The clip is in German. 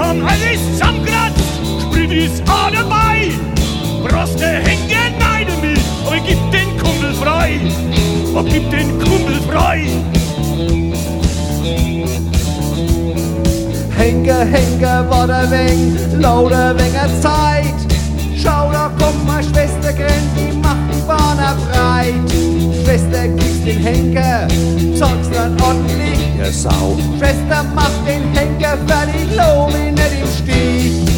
dann alles zusammenkratzt, sprüht es an dabei. Brauchst der Henker neiden mich, aber gib den Kumpel frei. Aber gib den Kumpel frei. Henker, war der Weng, lauter Wenger Zeit. Schau, da kommt meine Schwester grenzt, die macht die Bahner breit. Schwester, kriegst den Henker, zockst dann ordentlich, ihr Sau. Schwester, mach den Henker fertig, lob ihn nicht im Stich.